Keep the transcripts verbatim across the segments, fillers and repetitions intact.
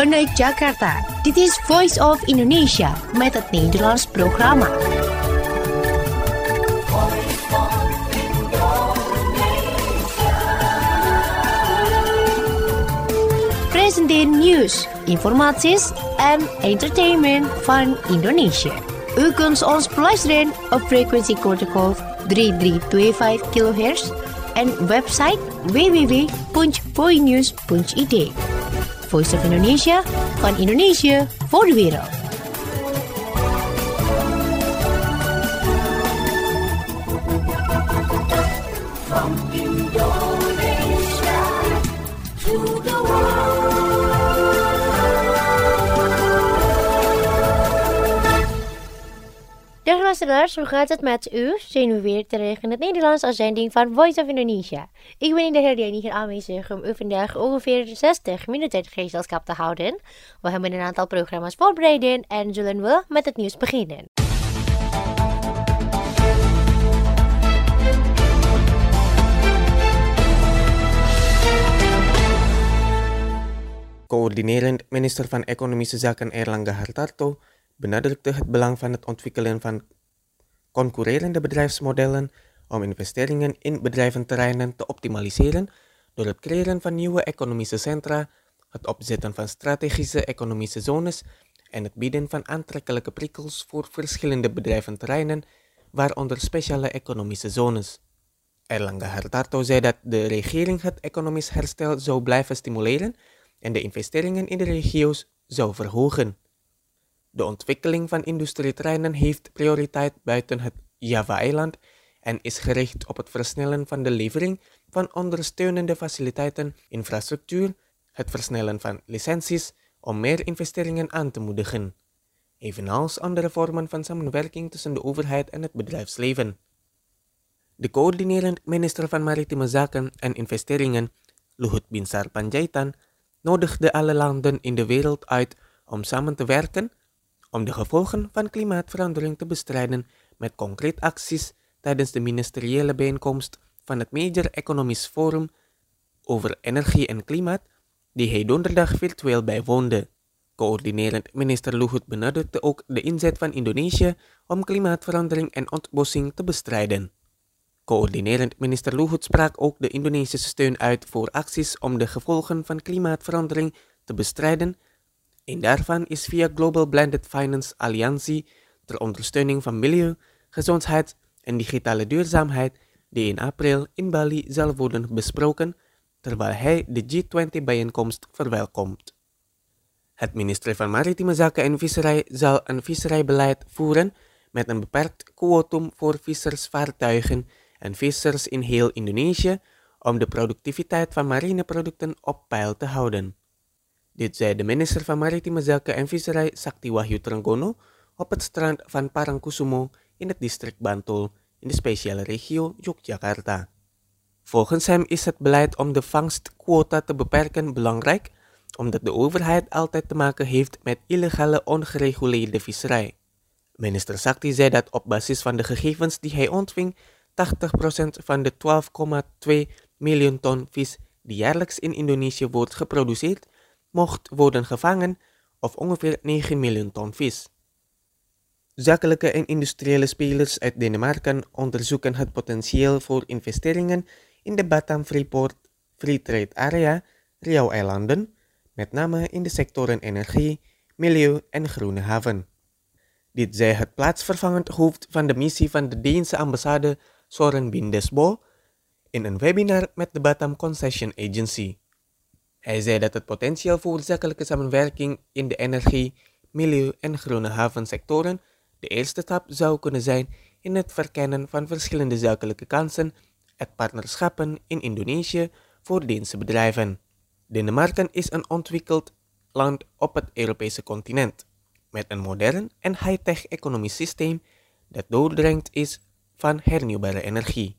Vanuit Jakarta, dit is Voice of Indonesia met het Nederlands programma. Presenteren nieuws, informaties en entertainment van Indonesië. U kunt ons beluisteren op frequentie kortgolf drie drie twee vijf kilohertz en website w w w punt voinews punt i d. Voice of Indonesia van Indonesië voor de wereld. From Indonesia to the world. Dag luisteraars, hoe gaat het met u? Zijn we weer terug in het Nederlands als zending van Voice of Indonesia. Ik ben in de hele hier aanwezig om u vandaag ongeveer zestig minuten gezelschap te houden. We hebben een aantal programma's voorbereid en zullen we met het nieuws beginnen. Coördinerend minister van Economische Zaken Airlangga Hartarto benadrukte het belang van het ontwikkelen van concurrerende bedrijfsmodellen om investeringen in bedrijventerreinen te optimaliseren door het creëren van nieuwe economische centra, het opzetten van strategische economische zones en het bieden van aantrekkelijke prikkels voor verschillende bedrijventerreinen, waaronder speciale economische zones. Airlangga Hartarto zei dat de regering het economisch herstel zou blijven stimuleren en de investeringen in de regio's zou verhogen. De ontwikkeling van industrieterreinen heeft prioriteit buiten het Java-eiland en is gericht op het versnellen van de levering van ondersteunende faciliteiten, infrastructuur, het versnellen van licenties om meer investeringen aan te moedigen, evenals andere vormen van samenwerking tussen de overheid en het bedrijfsleven. De coördinerend minister van Maritieme Zaken en Investeringen, Luhut Binsar Panjaitan, nodigde alle landen in de wereld uit om samen te werken om de gevolgen van klimaatverandering te bestrijden met concrete acties tijdens de ministeriële bijeenkomst van het Major Economisch Forum over energie en klimaat, die hij donderdag virtueel bijwoonde. Coördinerend minister Luhut benadrukte ook de inzet van Indonesië om klimaatverandering en ontbossing te bestrijden. Coördinerend minister Luhut sprak ook de Indonesische steun uit voor acties om de gevolgen van klimaatverandering te bestrijden. Een daarvan is via Global Blended Finance Alliantie ter ondersteuning van milieu, gezondheid en digitale duurzaamheid, die in april in Bali zal worden besproken, terwijl hij de G twintig-bijeenkomst verwelkomt. Het ministerie van Maritieme Zaken en Visserij zal een visserijbeleid voeren met een beperkt quotum voor vissersvaartuigen en vissers in heel Indonesië om de productiviteit van marineproducten op peil te houden. Dit zei de minister van Maritieme Zaken en Visserij Sakti Wahyu Trenggono op het strand van Parangkusumo in het district Bantul in de speciale regio Yogyakarta. Volgens hem is het beleid om de vangstquota te beperken belangrijk, omdat de overheid altijd te maken heeft met illegale ongereguleerde visserij. Minister Sakti zei dat op basis van de gegevens die hij ontving, tachtig procent van de twaalf komma twee miljoen ton vis die jaarlijks in Indonesië wordt geproduceerd, mocht worden gevangen, of ongeveer negen miljoen ton vis. Zakelijke en industriële spelers uit Denemarken onderzoeken het potentieel voor investeringen in de Batam Freeport Free Trade Area, Riau-eilanden, met name in de sectoren energie, milieu en groene haven. Dit zei het plaatsvervangend hoofd van de missie van de Deense ambassade Soren Bindesbo in een webinar met de Batam Concession Agency. Hij zei dat het potentieel voor zakelijke samenwerking in de energie, milieu en groene havensectoren de eerste stap zou kunnen zijn in het verkennen van verschillende zakelijke kansen en partnerschappen in Indonesië voor Deense bedrijven. Denemarken is een ontwikkeld land op het Europese continent, met een modern en high-tech economisch systeem dat doordrenkt is van hernieuwbare energie.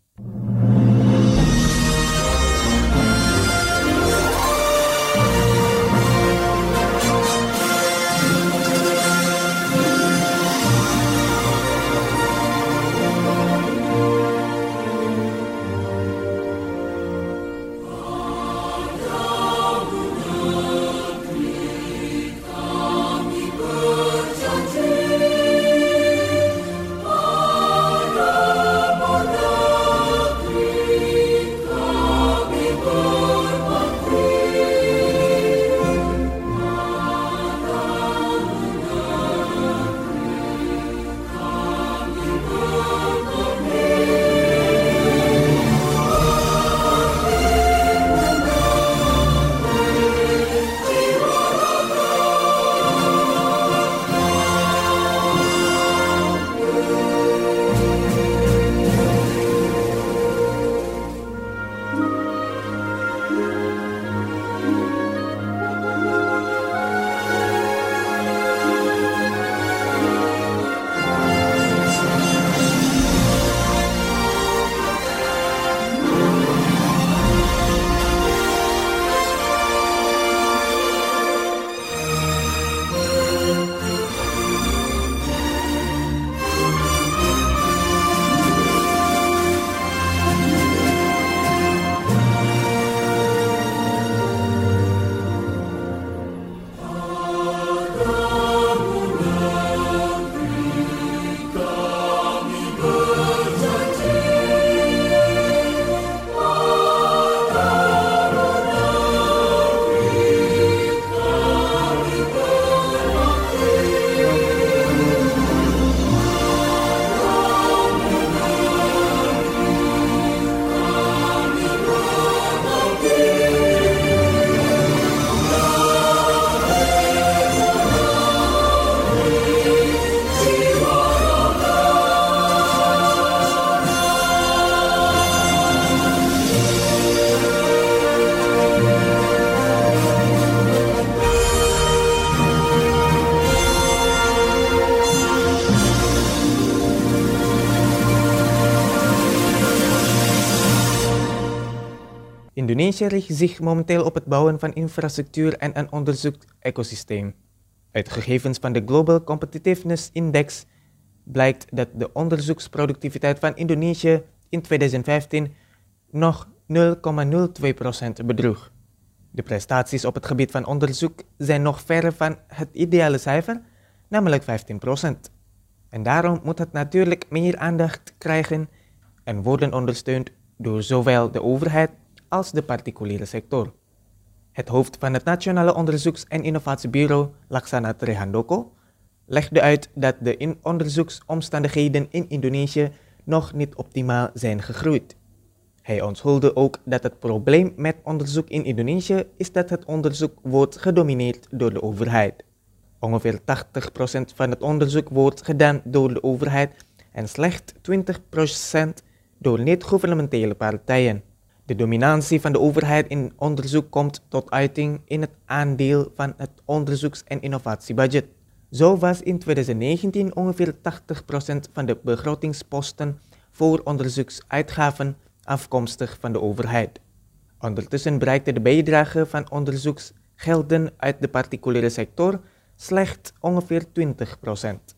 Indonesië richt zich momenteel op het bouwen van infrastructuur en een onderzoeksecosysteem. Uit gegevens van de Global Competitiveness Index blijkt dat de onderzoeksproductiviteit van Indonesië in tweeduizend vijftien nog nul komma nul twee procent bedroeg. De prestaties op het gebied van onderzoek zijn nog verre van het ideale cijfer, namelijk vijftien procent. En daarom moet het natuurlijk meer aandacht krijgen en worden ondersteund door zowel de overheid als de particuliere sector. Het hoofd van het Nationale Onderzoeks- en Innovatiebureau, Laksana Trihandoko, legde uit dat de in- onderzoeksomstandigheden in Indonesië nog niet optimaal zijn gegroeid. Hij onthulde ook dat het probleem met onderzoek in Indonesië is dat het onderzoek wordt gedomineerd door de overheid. Ongeveer tachtig procent van het onderzoek wordt gedaan door de overheid en slechts twintig procent door niet-gouvernementele partijen. De dominantie van de overheid in onderzoek komt tot uiting in het aandeel van het onderzoeks- en innovatiebudget. Zo was in tweeduizend negentien ongeveer tachtig procent van de begrotingsposten voor onderzoeksuitgaven afkomstig van de overheid. Ondertussen bereikte de bijdrage van onderzoeksgelden uit de particuliere sector slechts ongeveer twintig procent.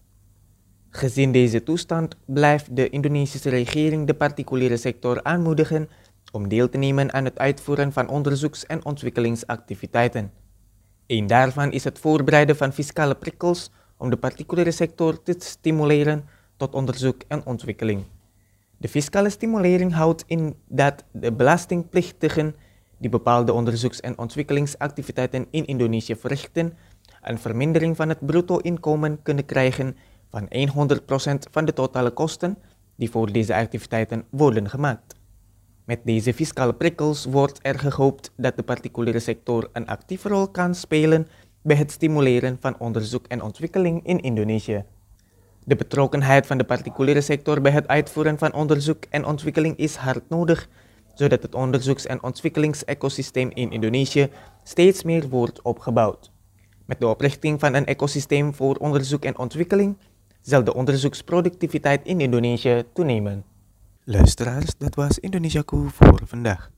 Gezien deze toestand blijft de Indonesische regering de particuliere sector aanmoedigen om deel te nemen aan het uitvoeren van onderzoeks- en ontwikkelingsactiviteiten. Een daarvan is het voorbereiden van fiscale prikkels om de particuliere sector te stimuleren tot onderzoek en ontwikkeling. De fiscale stimulering houdt in dat de belastingplichtigen die bepaalde onderzoeks- en ontwikkelingsactiviteiten in Indonesië verrichten een vermindering van het bruto-inkomen kunnen krijgen van honderd procent van de totale kosten die voor deze activiteiten worden gemaakt. Met deze fiscale prikkels wordt er gehoopt dat de particuliere sector een actieve rol kan spelen bij het stimuleren van onderzoek en ontwikkeling in Indonesië. De betrokkenheid van de particuliere sector bij het uitvoeren van onderzoek en ontwikkeling is hard nodig, zodat het onderzoeks- en ontwikkelingsecosysteem in Indonesië steeds meer wordt opgebouwd. Met de oprichting van een ecosysteem voor onderzoek en ontwikkeling zal de onderzoeksproductiviteit in Indonesië toenemen. Luisteraars, dat was Indonesiaku voor vandaag.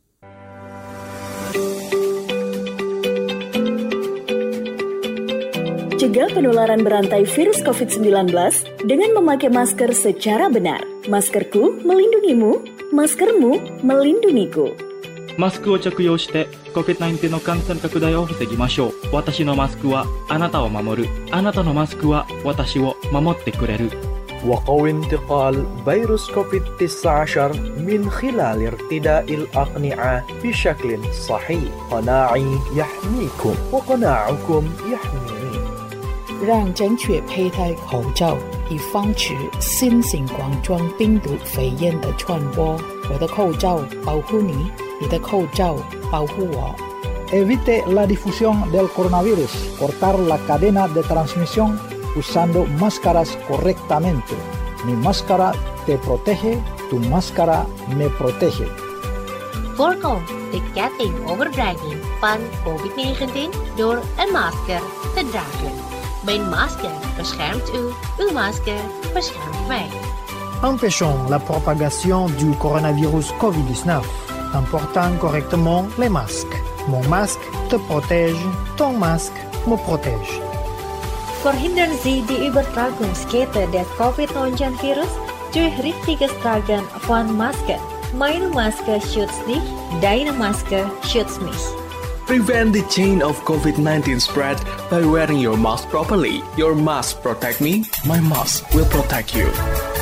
Cegah penularan berantai virus covid sembilan belas dengan memakai masker secara benar. Maskerku melindungimu, maskermu melindungiku. マスクを着用して コビッドナインティーン の感染拡大を防ぎましょう。私のマスクはあなたを守る。あなたのマスクは私を守ってくれる。 وقوي انتقال فيروس كوفيد تسعة عشر من خلال ارتداء الأقنعة بشكل صحيح. قناعي يحميكم وقناعكم يحميني. 让正确佩戴口罩，以防止新型冠状病毒肺炎的传播。我的口罩保护你，你的口罩保护我。 Evite la difusión del coronavirus. Cortar la cadena de transmisión usando máscaras correctamente. Mi máscara te protege, tu máscara me protege. Voorkom de kettingoverdraging van covid negentien door een masker te dragen. Mijn masker beschermt u, uw masker beschermt mij. Empêchons la propagation du coronavirus covid dix-neuf en portant correctement les masques. Mon masque te protège, ton masque me protège. Verhindern Sie die Übertragungskette des covid neunzehn virus durch richtiges Tragen von Maske. Meine Maske schützt dich, deine Maske schützt mich. Prevent the chain of covid nineteen spread by wearing your mask properly. Your mask protect me, my mask will protect you.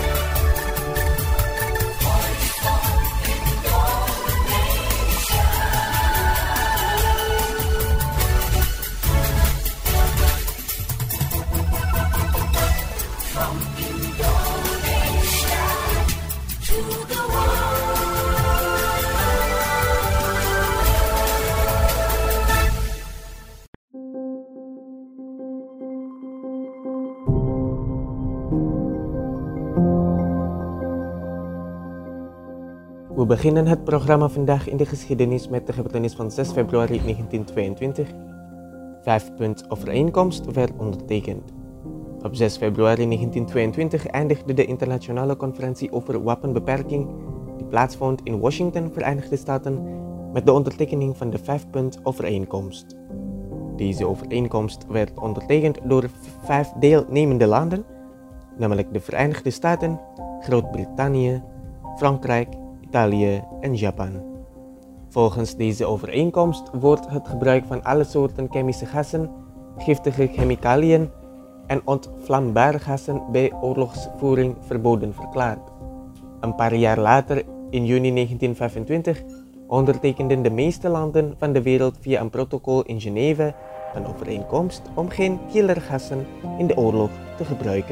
We beginnen het programma vandaag in de geschiedenis met de gebeurtenis van zes februari negentien tweeëntwintig. Vijfpunt-overeenkomst werd ondertekend. Op zes februari negentien tweeëntwintig eindigde de internationale conferentie over wapenbeperking, die plaatsvond in Washington, Verenigde Staten, met de ondertekening van de vijfpunt-overeenkomst. Deze overeenkomst werd ondertekend door vijf deelnemende landen, namelijk de Verenigde Staten, Groot-Brittannië, Frankrijk, Italië en Japan. Volgens deze overeenkomst wordt het gebruik van alle soorten chemische gassen, giftige chemicaliën en ontvlambare gassen bij oorlogsvoering verboden verklaard. Een paar jaar later, in juni negentien vijfentwintig, ondertekenden de meeste landen van de wereld via een protocol in Genève een overeenkomst om geen killergassen in de oorlog te gebruiken.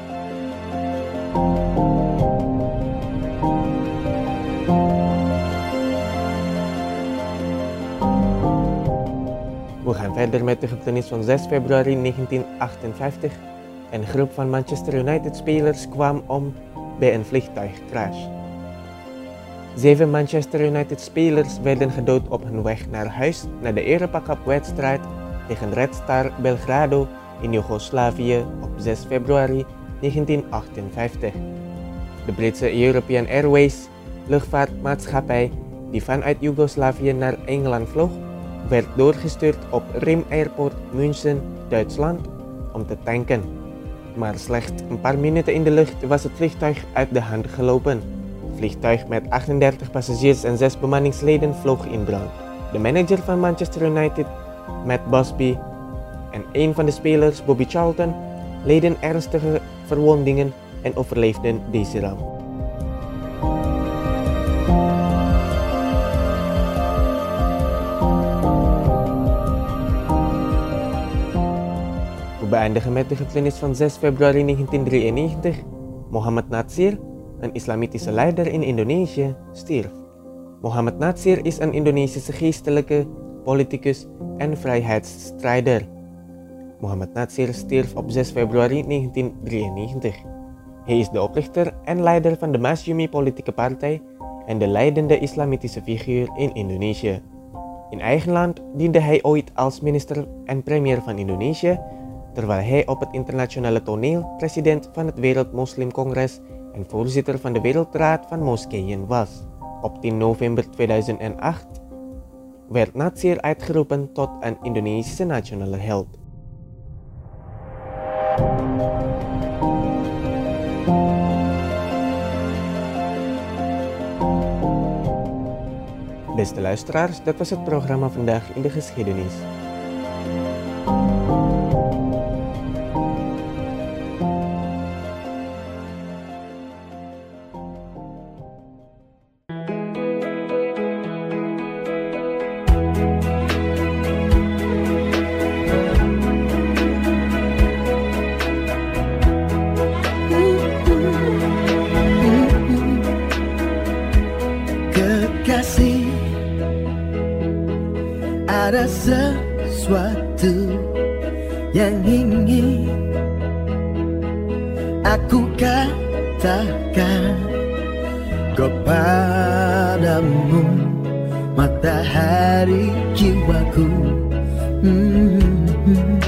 We gaan verder met de gebeurtenis van zes februari negentien achtenvijftig. Een groep van Manchester United-spelers kwam om bij een vliegtuigcrash. Zeven Manchester United-spelers werden gedood op hun weg naar huis na de Europa Cup-wedstrijd tegen Red Star Belgrado in Joegoslavië op zes februari negentien achtenvijftig. De Britse European Airways, luchtvaartmaatschappij die vanuit Joegoslavië naar Engeland vloog, werd doorgestuurd op Riem Airport München, Duitsland, om te tanken. Maar slechts een paar minuten in de lucht was het vliegtuig uit de hand gelopen. Het vliegtuig met achtendertig passagiers en zes bemanningsleden vloog in brand. De manager van Manchester United, Matt Busby, en een van de spelers, Bobby Charlton, leden ernstige verwondingen en overleefden deze ramp. We beëindigen met de gebeurtenis van zes februari negentien drieënnegentig. Mohammed Natsir, een islamitische leider in Indonesië, stierf. Mohammed Natsir is een Indonesische geestelijke, politicus en vrijheidsstrijder. Mohammed Natsir stierf op zes februari negentien drieënnegentig. Hij is de oprichter en leider van de Masyumi politieke partij en de leidende islamitische figuur in Indonesië. In eigen land diende hij ooit als minister en premier van Indonesië, terwijl hij op het internationale toneel president van het Wereldmoslimcongres en voorzitter van de Wereldraad van Moskeeën was. Op tien november tweeduizend acht werd Natsir uitgeroepen tot een Indonesische nationale held. Beste luisteraars, dat was het programma Vandaag in de Geschiedenis. Ada sesuatu yang ingin aku katakan kepadamu, matahari jiwaku. hmm.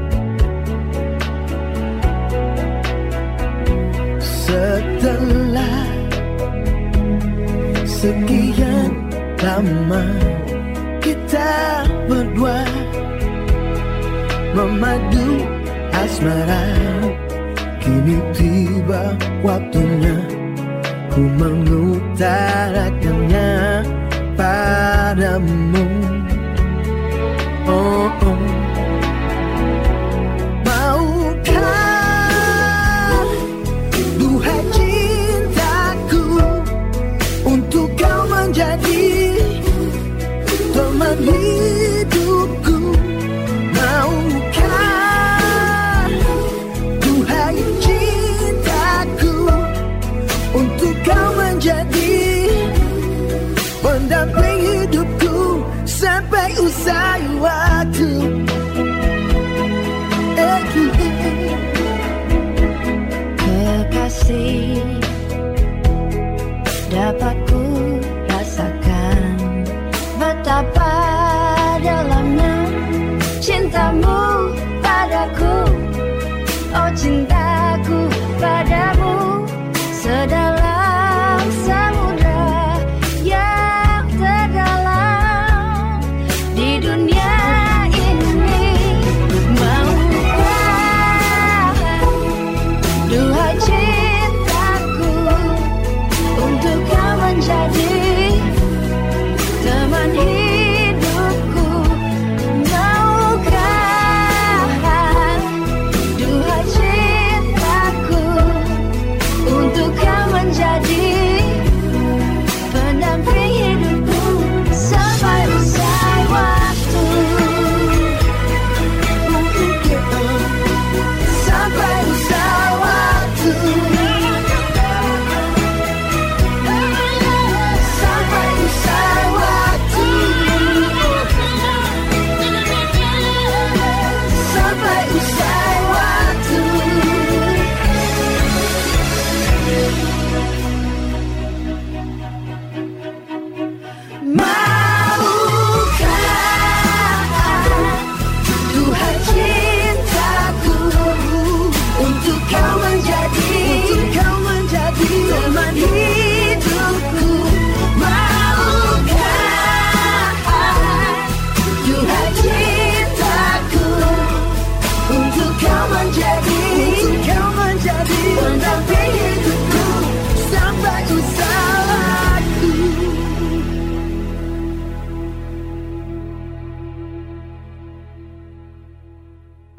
Setelah sekian lama kita berdua memadu asmara, kini tiba waktunya ku mengutarakannya padamu. Oh, oh. Maukah, duhai cintaku, untuk kau menjadi teman hidupku. Maukah, duhai cintaku, untuk kau menjadi pendamping hidupku sampai usai waktu. Kekasih, dapat ku rasakan betapa dalamnya cintamu padaku. Oh, cintaku padamu sedalam samudra yang terdalam.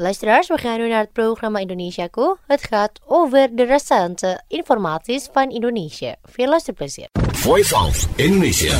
Luisteraars, we gaan nu naar het programma Indonesiaku. Het gaat over de recente informaties van Indonesië. Veel luisterplezier. Voice of Indonesia.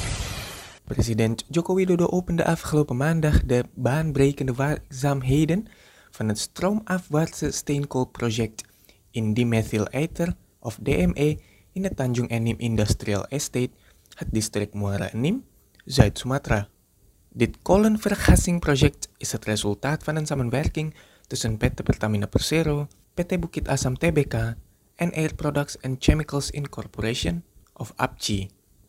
President Joko Widodo opende afgelopen maandag de baanbrekende werkzaamheden van het stroomafwaartse steenkoolproject in dimethylether of D M E in de Tanjung Enim Industrial Estate, het district Muara Enim, Zuid-Sumatra. Dit kolenvergassingproject is het resultaat van een samenwerking tussen P T Pertamina Persero, P T Bukit Asam T B K en Air Products and Chemicals Incorporation of A P C I.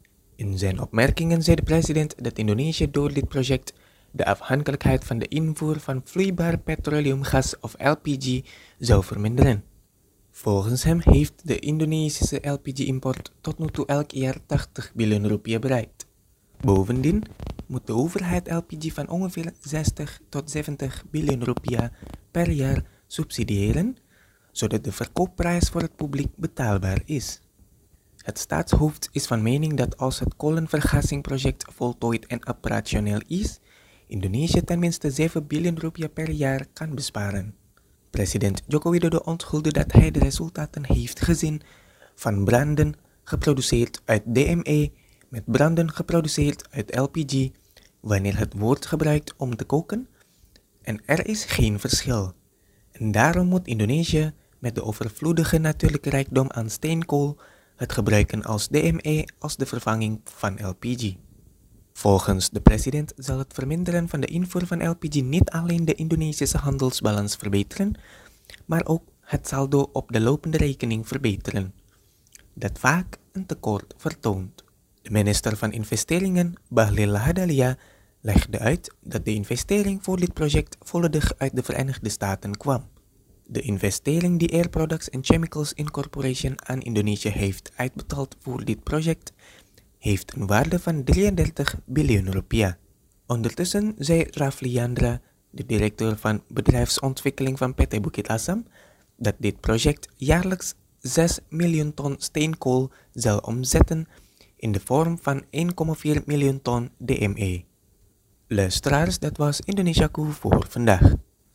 In zijn opmerkingen zei de president dat Indonesië door dit project de afhankelijkheid van de invoer van vloeibaar petroleumgas of L P G zou verminderen. Volgens hem heeft de Indonesische L P G-import tot nu toe elk jaar tachtig biljoen rupiah bereikt. Bovendien moet de overheid L P G van ongeveer zestig tot zeventig biljoen rupiah per jaar subsidiëren, zodat de verkoopprijs voor het publiek betaalbaar is. Het staatshoofd is van mening dat als het kolenvergassingproject voltooid en operationeel is, Indonesië tenminste zeven biljoen rupiah per jaar kan besparen. President Joko Widodo onthulde dat hij de resultaten heeft gezien van branden geproduceerd uit D M E met branden geproduceerd uit L P G wanneer het wordt gebruikt om te koken en er is geen verschil. En daarom moet Indonesië met de overvloedige natuurlijke rijkdom aan steenkool het gebruiken als D M E als de vervanging van L P G. Volgens de president zal het verminderen van de invoer van L P G niet alleen de Indonesische handelsbalans verbeteren, maar ook het saldo op de lopende rekening verbeteren, dat vaak een tekort vertoont. De minister van Investeringen, Bahlil Lahadalia, legde uit dat de investering voor dit project volledig uit de Verenigde Staten kwam. De investering die Air Products and Chemicals Incorporation aan Indonesië heeft uitbetaald voor dit project heeft een waarde van drieëndertig biljoen rupiah. Ondertussen zei Rafli Yandra, de directeur van bedrijfsontwikkeling van P T Bukit Asam, dat dit project jaarlijks zes miljoen ton steenkool zal omzetten in de vorm van één komma vier miljoen ton D M E. Luisteraars, dat was Indonesiaku voor vandaag.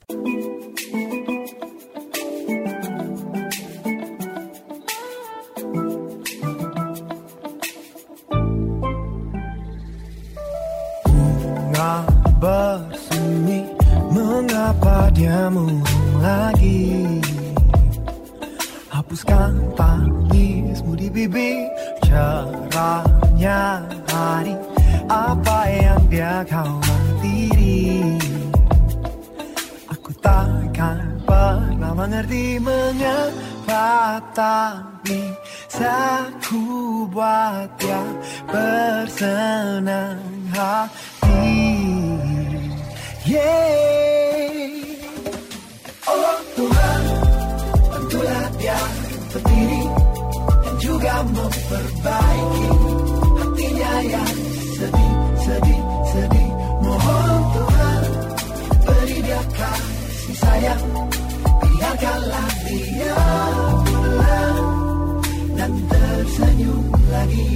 Bersemi, mengapa dia murung lagi? Hapuskan tangismu di bibir, cerahnya hari, apa yang dia khawatiri? Aku takkan pernah mengerti mengapa, tapi aku buat dia bersenang hati. Yeah. Oh Tuhan, bantulah dia berdiri dan juga memperbaiki hatinya yang sedih, sedih, sedih. Mohon Tuhan, beri dia kasih sayang, biarkanlah dia pulang dan tersenyum lagi.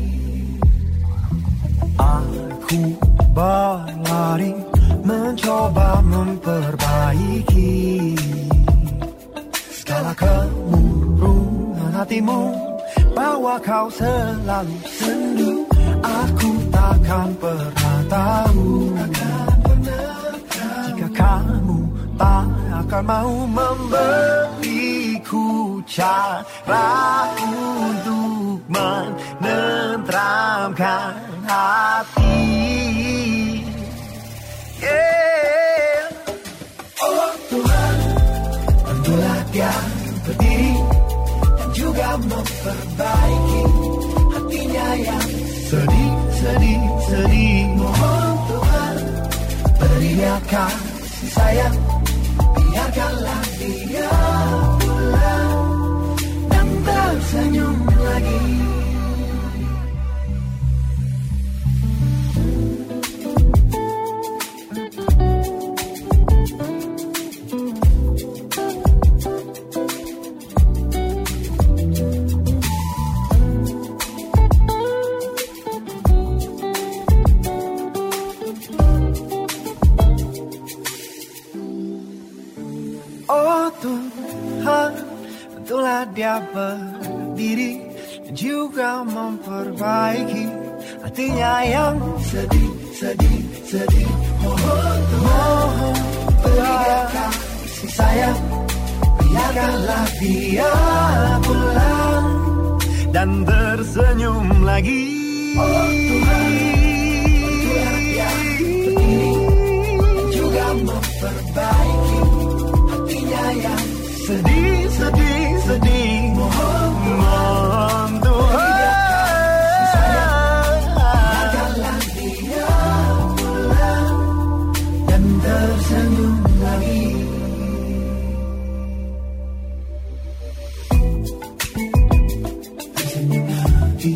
Aku berlari mencoba memperbaiki segala kemurungan hatimu, bahwa kau selalu sendu. Aku takkan pernah tahu jika kamu tak akan mau memberiku cara untuk menenteramkan hati. Yeah. Oh Tuhan, bantulah dia berdiri dan juga memperbaiki hatinya yang sedih, sedih, sedih. Mohon Tuhan, beri dia kasih sayang, biarkanlah dia pulang dan tersenyum lagi. bisa berdiri dan juga memperbaiki hatinya yang sedih, sedih, sedih. Mohon Tuhan, berikan kasih sayang, biarkanlah dia pulang dan tersenyum lagi. Oh Tuhan, bantulah dia berdiri dan juga memperbaiki hatinya yang sedih, sedih, sedih. Mohon Tuhan, biarkanlah dia pulang dan tersenyum lagi. Tersenyum lagi.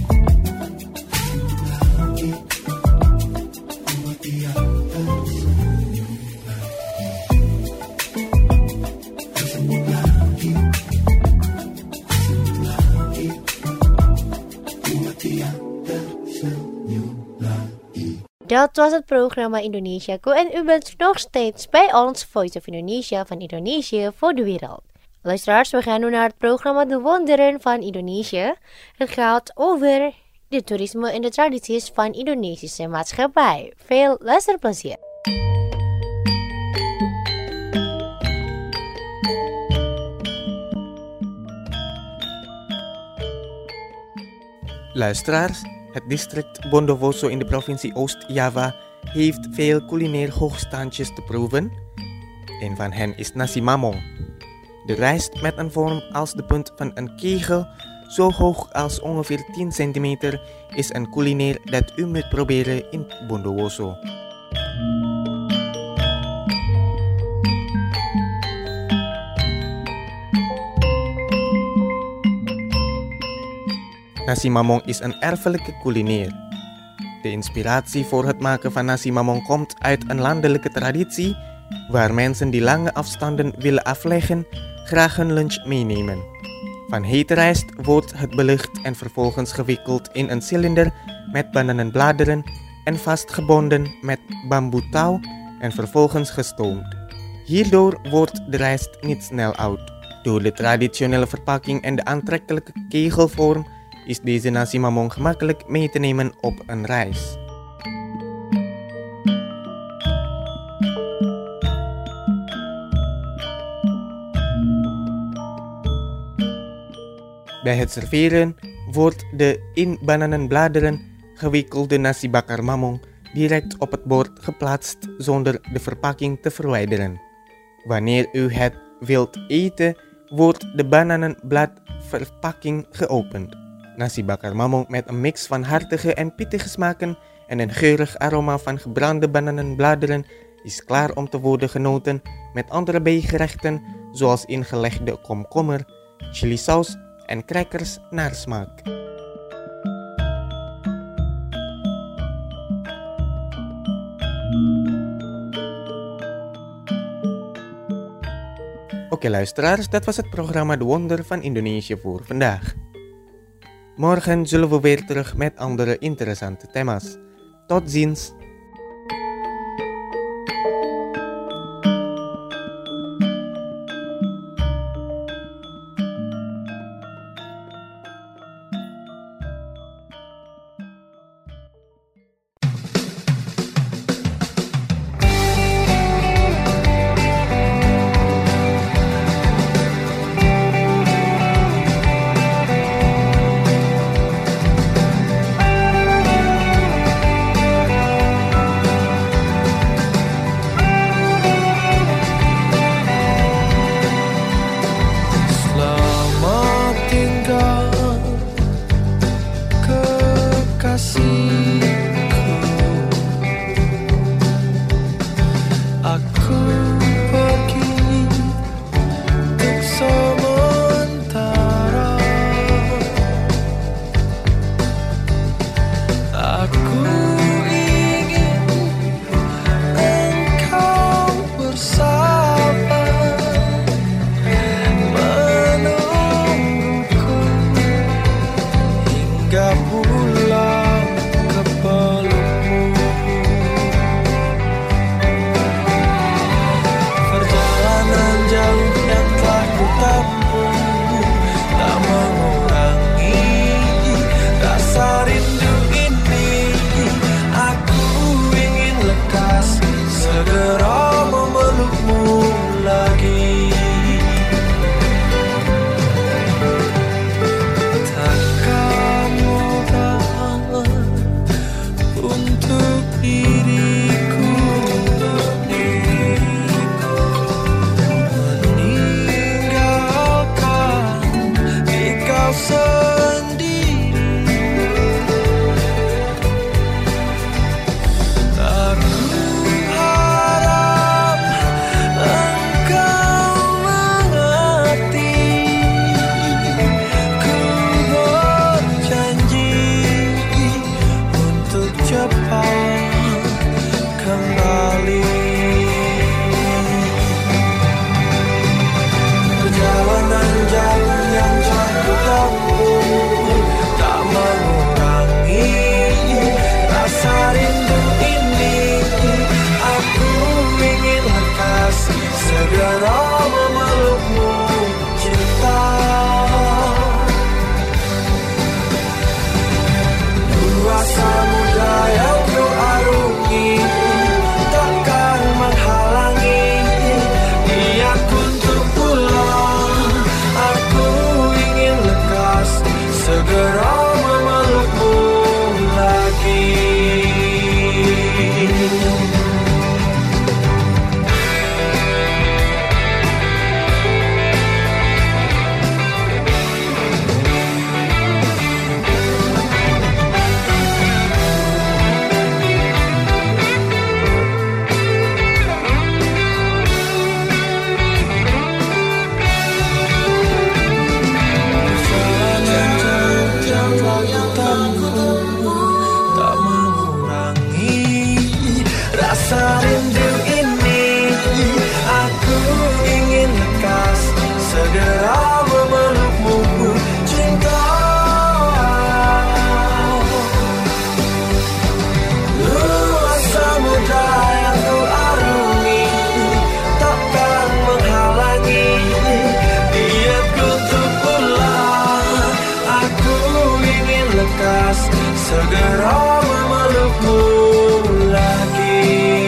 Dat was het programma Indonesia Go en u bent nog steeds bij ons Voice of Indonesia van Indonesië voor de wereld. Luisteraars, we gaan nu naar het programma De Wonderen van Indonesië. Het gaat over de toerisme en de tradities van Indonesische maatschappij. Veel luisterplezier. Luisteraars, het district Bondowoso in de provincie Oost-Java heeft veel culinair hoogstandjes te proeven. Een van hen is nasi mamong. De rijst met een vorm als de punt van een kegel, zo hoog als ongeveer tien centimeter, is een culinair dat u moet proberen in Bondowoso. Nasi mamong is een erfelijke culinair. De inspiratie voor het maken van nasi mamong komt uit een landelijke traditie waar mensen die lange afstanden willen afleggen graag hun lunch meenemen. Van hete rijst wordt het belucht en vervolgens gewikkeld in een cilinder met bananenbladeren en vastgebonden met bamboetouw en vervolgens gestoomd. Hierdoor wordt de rijst niet snel oud. Door de traditionele verpakking en de aantrekkelijke kegelvorm is deze nasi mamong gemakkelijk mee te nemen op een reis. Bij het serveren wordt de in bananenbladeren gewikkelde nasi bakar mamong direct op het bord geplaatst zonder de verpakking te verwijderen. Wanneer u het wilt eten, wordt de bananenbladverpakking geopend. Nasi bakar mamong met een mix van hartige en pittige smaken en een geurig aroma van gebrande bananenbladeren is klaar om te worden genoten met andere bijgerechten zoals ingelegde komkommer, chilisaus en crackers naar smaak. Oké okay, luisteraars, dat was het programma De Wonder van Indonesië voor vandaag. Morgen zullen we weer terug met andere interessante thema's. Tot ziens! lekas segera memelukmu lagi.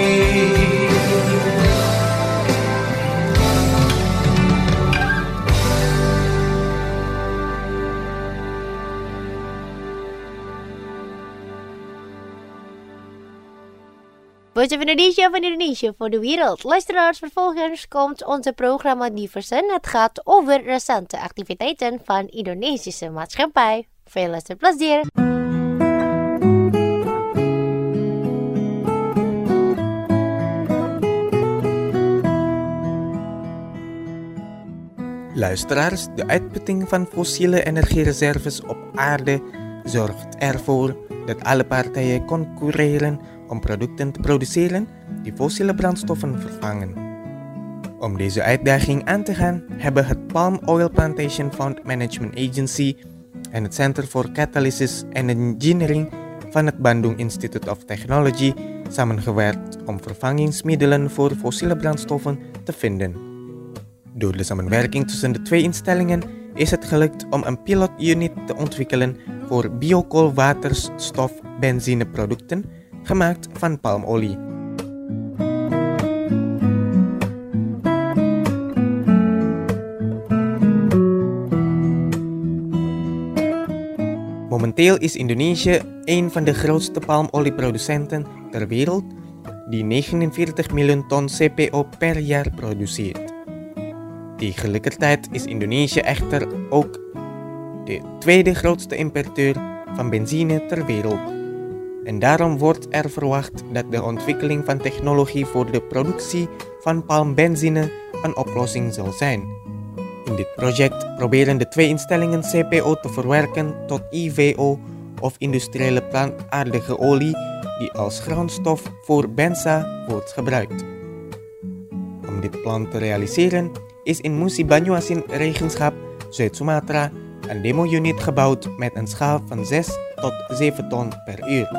Voice of Indonesia van Indonesia voor de wereld. Luisteraars, vervolgens komt onze programma Diversen. Het gaat over recente activiteiten van Indonesische maatschappij. Veel luisterplezier. Luisteraars, de uitputting van fossiele energiereserves op aarde zorgt ervoor dat alle partijen concurreren om producten te produceren die fossiele brandstoffen vervangen. Om deze uitdaging aan te gaan, hebben het Palm Oil Plantation Fund Management Agency en het Center for Catalysis and Engineering van het Bandung Institute of Technology samengewerkt om vervangingsmiddelen voor fossiele brandstoffen te vinden. Door de samenwerking tussen de twee instellingen is het gelukt om een pilotunit te ontwikkelen voor biokoolwaterstof-benzineproducten gemaakt van palmolie. Momenteel is Indonesië een van de grootste palmolieproducenten ter wereld, die negenenveertig miljoen ton C P O per jaar produceert. Tegelijkertijd is Indonesië echter ook de tweede grootste importeur van benzine ter wereld. En daarom wordt er verwacht dat de ontwikkeling van technologie voor de productie van palmbenzine een oplossing zal zijn. In dit project proberen de twee instellingen C P O te verwerken tot I V O of industriële plantaardige olie die als grondstof voor benza wordt gebruikt. Om dit plan te realiseren is in Musi Banyuasin Regenschap, Zuid-Sumatra, een demo-unit gebouwd met een schaal van zes tot zeven ton per uur.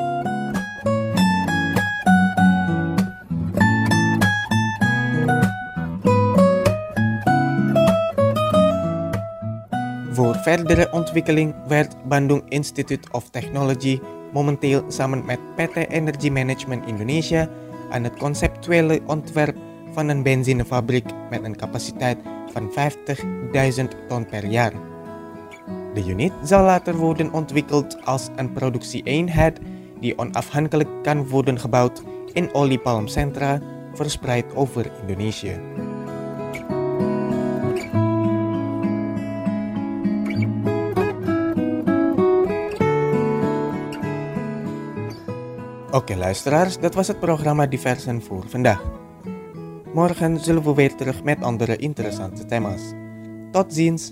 Voor verdere ontwikkeling werd Bandung Institute of Technology momenteel samen met P T Energy Management Indonesia aan het conceptuele ontwerp van een benzinefabriek met een capaciteit van vijftigduizend ton per jaar. De unit zal later worden ontwikkeld als een productie-eenheid die onafhankelijk kan worden gebouwd in oliepalmcentra verspreid over Indonesië. Oké luisteraars, dat was het programma Diversen voor vandaag. Morgen zullen we weer terug met andere interessante thema's. Tot ziens!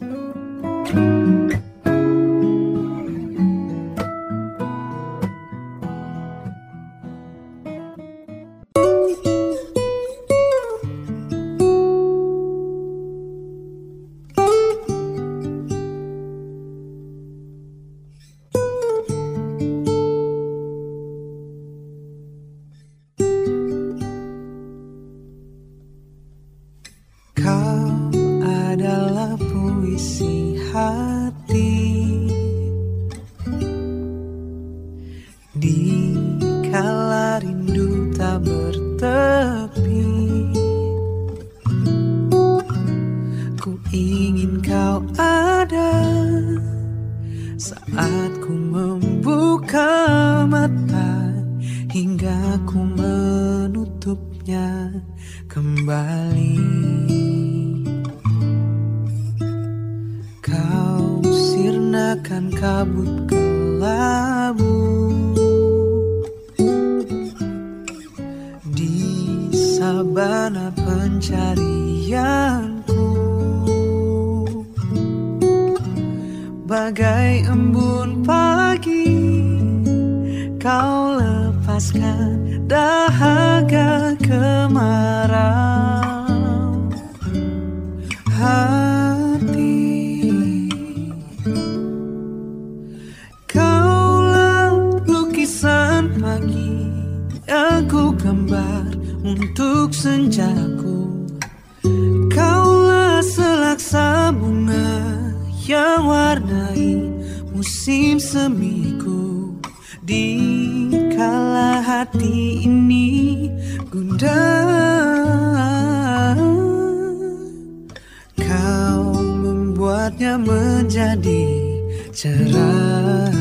Bagai embun pagi, kau lepaskan dahaga kemarau hati. Kaulah lukisan pagi yang ku gambar untuk senjaku. Kaulah selaksa bunga yang warnai musim semiku, di kala hati ini gundah, kau membuatnya menjadi cerah.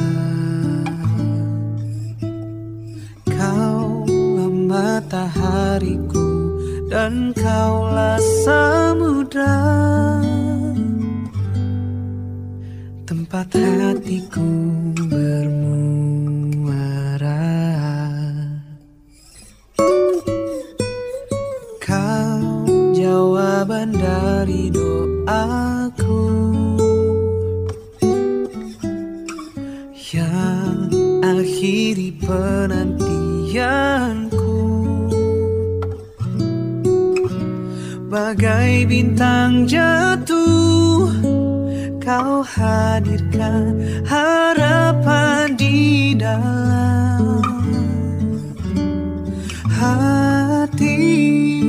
Kaulah matahariku dan kaulah samudra, tempat hatiku bermuara. Kau jawaban dari doaku yang akhiri penantianku. Bagai bintang jatuh, kau hadirkan harapan di dalam hati.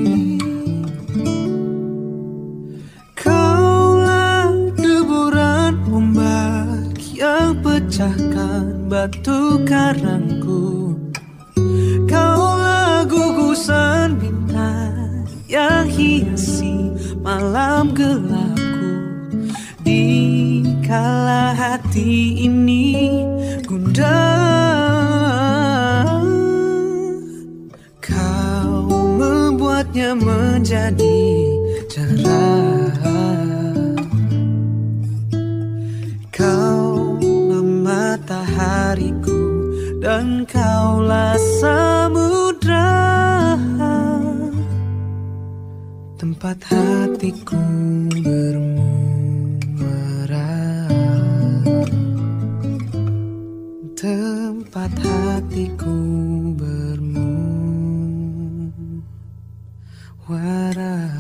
Kaulah deburan ombak yang pecahkan batu karangku. Kaulah gugusan bintang yang hiasi malam gelapku. Di kala hati ini gundah, kau membuatnya menjadi cerah. Kaulah matahariku dan kaulah samudra, tempat hatiku bermuara, tempat hatiku bermuara.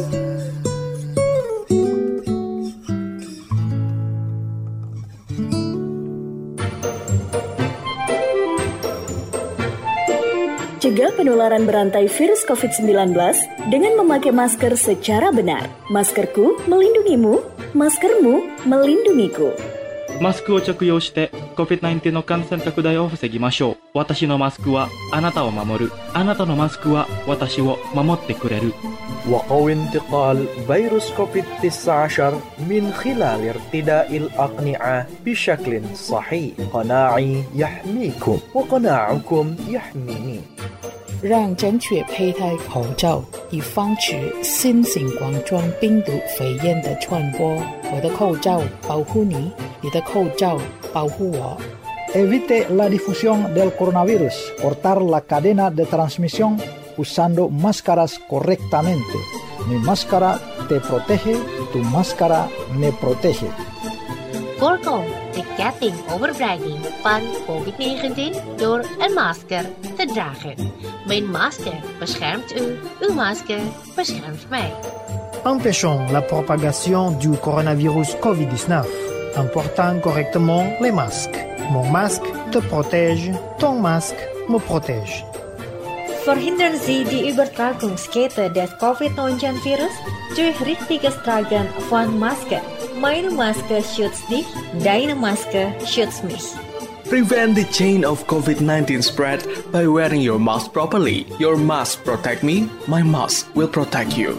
Cegah penularan berantai virus covid sembilan belas dengan memakai masker secara benar. Maskerku melindungimu, maskermu melindungiku. マスクを着用して コビッドナインティーン の感染拡大を防ぎましょう。私のマスクはあなたを守る。あなたのマスクは私を守ってくれる。 وقوي انتقال فيروس كوفيد تسعة عشر من خلال ارتداء الأقنعة بشكل صحيح. قناعي يحميكم وقناعكم يحميني. 让正确佩戴口罩，以防止新型冠状病毒肺炎的传播。我的口罩保护你，你的口罩保护我。 Evite la difusión del coronavirus. Cortar la cadena de transmisión usando máscaras correctamente. Mi máscara te protege, tu máscara me protege. Voorkom de ketting overbreiding van covid negentien door een masker te dragen. Mijn masker beschermt u, uw masker beschermt mij. Empêchons la propagation du coronavirus covid dix-neuf en portant correctement les masques. Mon masque te protège, ton masque me protège. Verhindern Sie die Übertragungskette des covid neunzehn Virus durch richtiges Tragen von Maske. Meine Maske schützt dich, deine Maske schützt mich. Prevent the chain of covid nineteen spread by wearing your mask properly. Your mask protect me, my mask will protect you.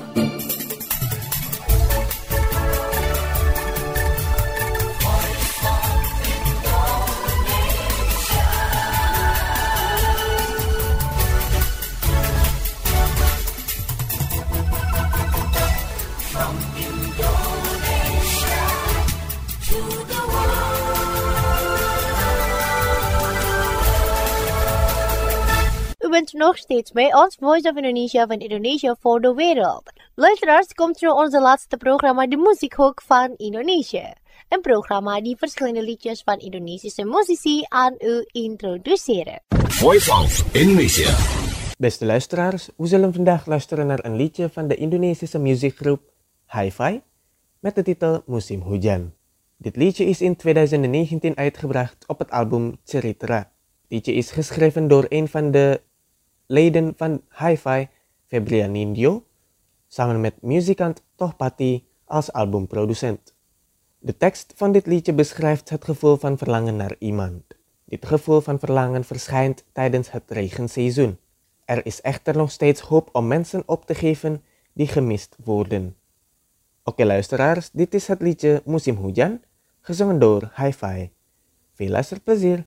U bent nog steeds bij ons Voice of Indonesia van Indonesia voor de wereld. Luisteraars, komt nu onze laatste programma De Muziekhoek van Indonesië. Een programma die verschillende liedjes van Indonesische muzici aan u introduceren. Voice of Indonesia. Beste luisteraars, we zullen vandaag luisteren naar een liedje van de Indonesische muziekgroep Hi-Fi met de titel Musim Hujan. Dit liedje is in twintig negentien uitgebracht op het album Cerita. Het liedje is geschreven door een van de leden van Hi-Fi, Febrian Nindyo, samen met muzikant Tohpati als albumproducent. De tekst van dit liedje beschrijft het gevoel van verlangen naar iemand. Dit gevoel van verlangen verschijnt tijdens het regenseizoen. Er is echter nog steeds hoop om mensen op te geven die gemist worden. Oké luisteraars, dit is het liedje Musim Hujan, gezongen door Hi-Fi. Veel luisterplezier!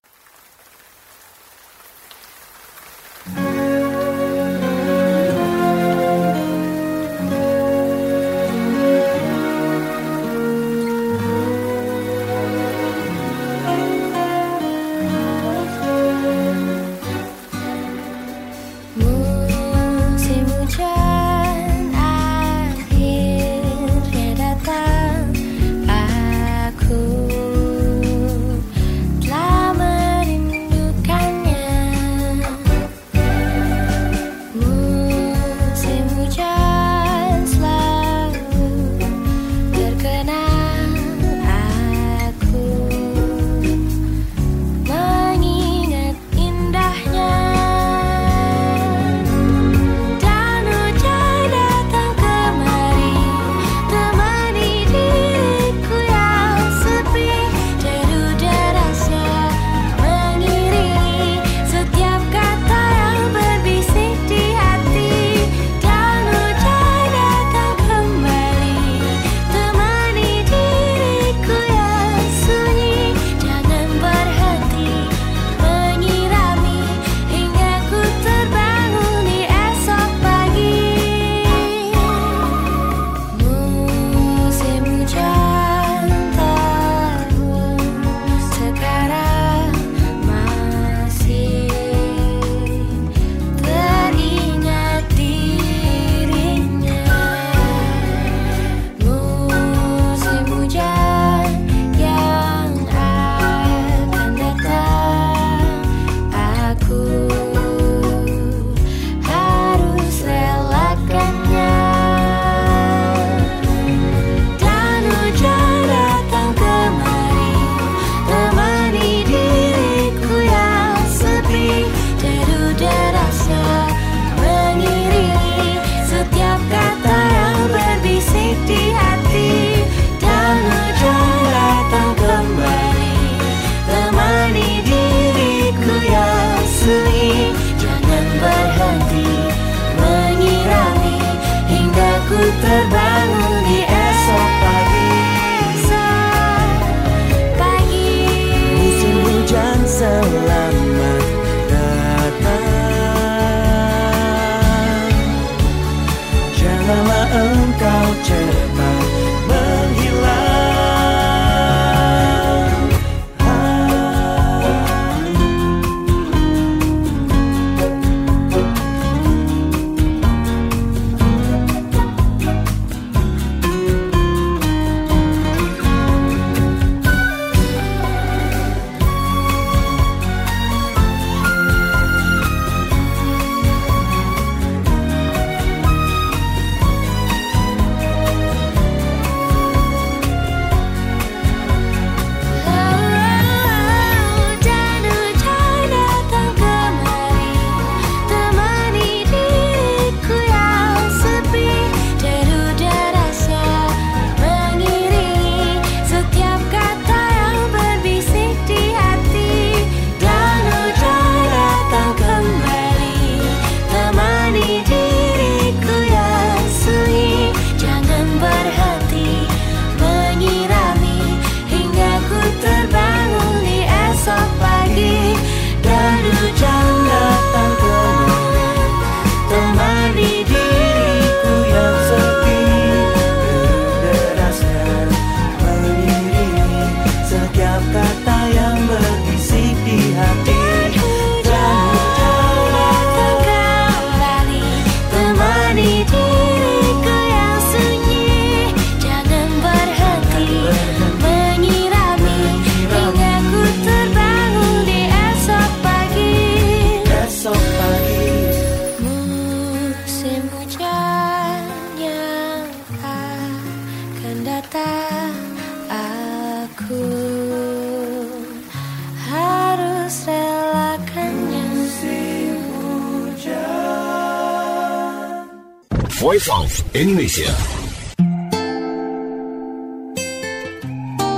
Voice of Indonesia.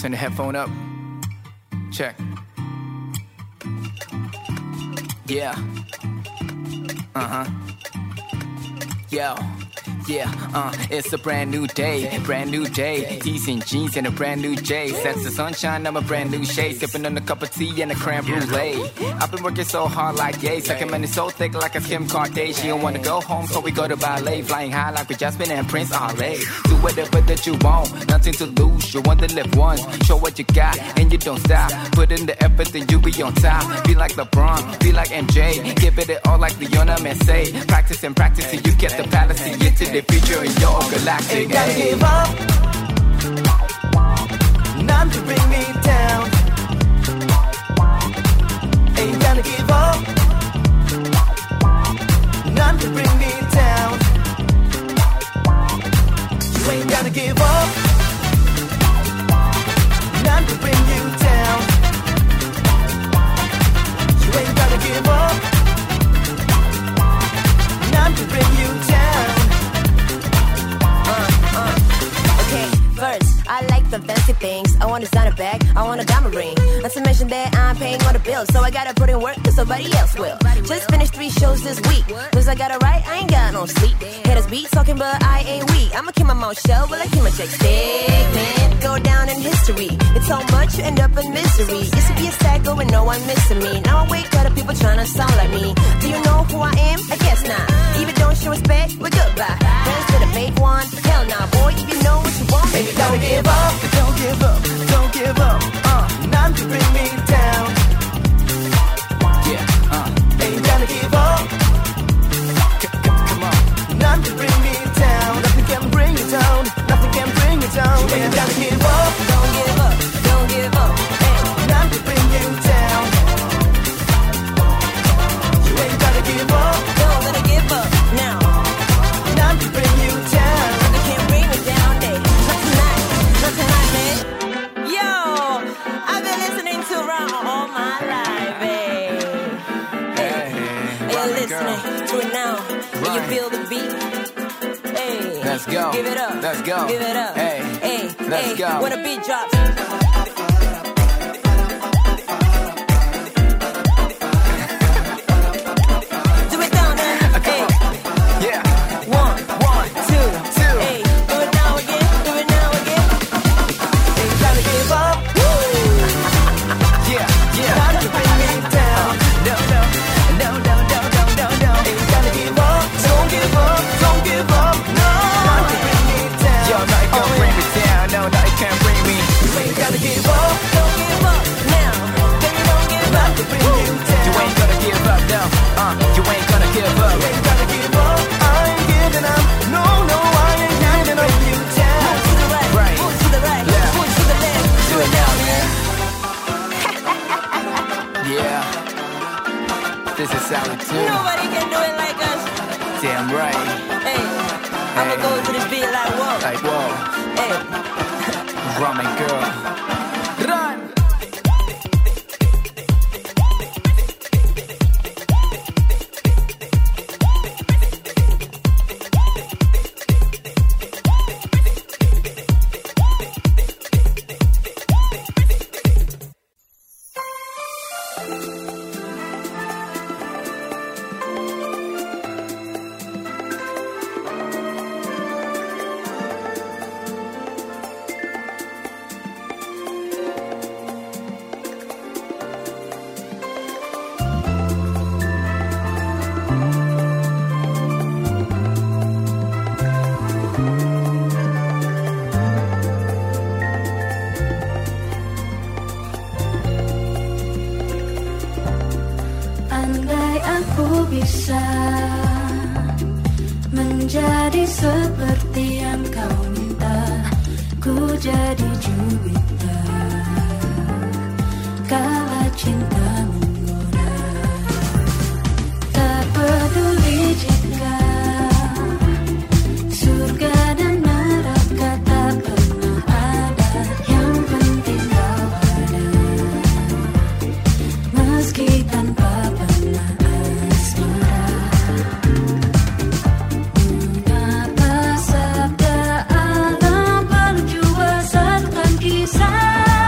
Turn the headphone up. Check. Yeah. Uh-huh. Yo. Yeah, uh, it's a brand new day, brand new day. T's and jeans and a brand new J. That's the sunshine, I'm a brand new shade. Sipping on a cup of tea and a creme brulee. I've been working so hard like yay. Sucking money so thick like a Kim Kardashian. Wanna go home, so we go to ballet. Flying high like we Jasmine and Prince Ale. Do whatever that you want, nothing to lose. You want to live once, show what you got, and you don't stop. Put in the effort, then you be on top. Be like LeBron, be like M J. Give it all like Lionel Messi. Practice and practice till you get the palace. And get to the future in your galactic. Ain't gotta give up. None to bring me down. Ain't gonna give up. None to bring me down. You ain't gonna give up. None to bring you down. You ain't gonna give up. None to bring you down. First, I like the fancy things. I want a designer bag, I want a diamond ring. Not to mention that I'm paying all the bills, so I gotta put in work cause somebody else will. Just finished three shows this week. Cause I gotta write, I ain't got no sleep. Haters be talking but I ain't weak. I'ma keep my mouth shut while I keep my check stick. Man, go down in history. It's so much you end up in misery. Used to be a sad girl with no one missing me. Now I wake up to people trying to sound like me. Do you know who I am? I guess not. Even don't show respect, we're goodbye. Friends to the fake one? Hell nah, boy, if you know what you want, baby, don't give up, don't give up, don't give up. Uh, none to bring me down. Yeah, uh, ain't gonna give up. C- c- come on, none to bring me down. Nothing can bring you down. Nothing can bring you down. You ain't gonna give up. Don't give up. Don't give up. Hey, none to bring you down. You ain't gonna give up. Don't let it give up now. None to bring you down. Nothing can bring me down. Day. Not tonight. Not tonight, man. Yo, I've been listening to Round all my life, hey. Hey, hey you're listening girl. To it now. Right. And you feel the beat. Hey, let's go. Give it up. Let's go. Give it up. Hey, hey, let's hey. go. When the beat drops. Nobody can do it like us. Damn right. Hey, I'ma go to this beat like whoa. Like whoa. Hey, run, my girl. Run. bisa menjadi seperti yang kau minta, ku jadi Jupiter kala cintamu murah. Tak peduli jika surga dan neraka tak pernah ada, yang penting kau ada, meski tanpa pernah asmara. Mengapa sabda alam berjua serta kisah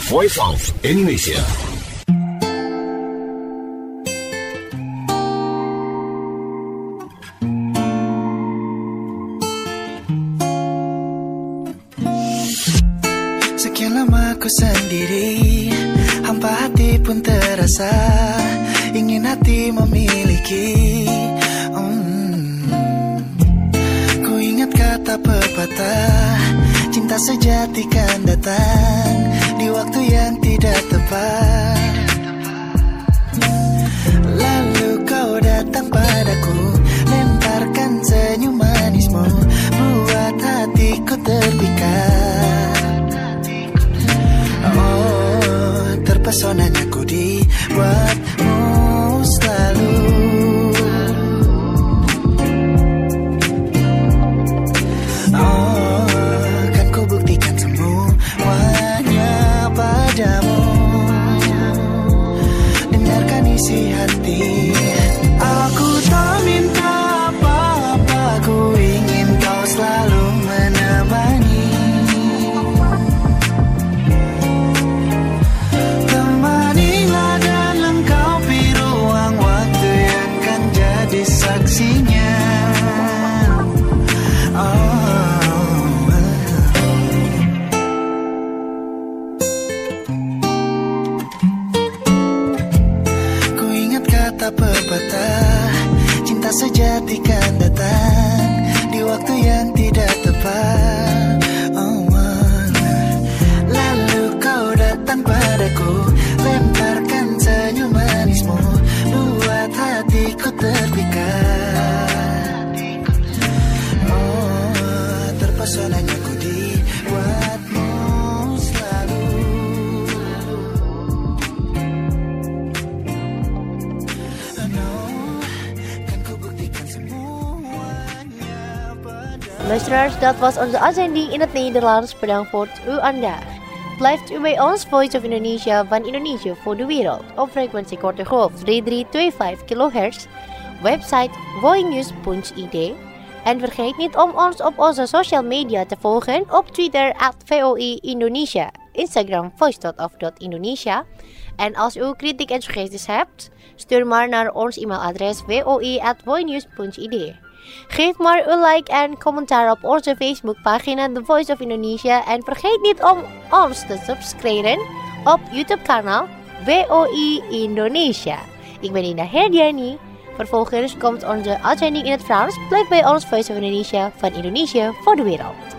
Voice of Indonesia. Sekian lama ku sendiri, hampa hati pun terasa, ingin hati memiliki. hmm. Ku ingat kata pepatah, cinta sejati kan datang di waktu yang tidak tepat. Lalu kau datang padaku, lemparkan senyum manismu, buat hatiku terpikat. Oh, terpesonanya ku dibuatmu selalu. Oh, kan ku buktikan semuanya padamu. Dengarkan isi hati. Aku tak minta apa-apa, ku ingin kau selalu menemani. Temanilah dan lengkapi ruang waktu yang kan jadi saksinya. Oh. Ku ingat kata pepatah, cinta sejati kan datang di waktu yang tidak tepat. Oh, lalu kau datang padaku, lemparkan senyum manismu, buat hatiku terpikat. Oh, terpesonanya ku dibuatmu selalu. Luisteraars, dat was onze uitzending in het Nederlands. Bedankt voor het uw aandacht. Blijft u bij ons Voice of Indonesia van Indonesië voor de wereld op frequentie korte golf drie drie twee vijf kilohertz, website voinews punt i d. En vergeet niet om ons op onze social media te volgen op Twitter at V O I Indonesia, Instagram voice dot of dot indonesia. En als u kritiek en suggesties hebt, stuur maar naar ons e-mailadres v o i at voinews punt i d. Geef maar een like en commentaar op onze Facebookpagina The Voice of Indonesia. En vergeet niet om ons te subscriben op YouTube-kanaal V O I Indonesia. Ik ben Ina Herdiani. Vervolgens komt onze uitzending in het Frans. Blijf bij ons Voice of Indonesia van Indonesië voor de wereld.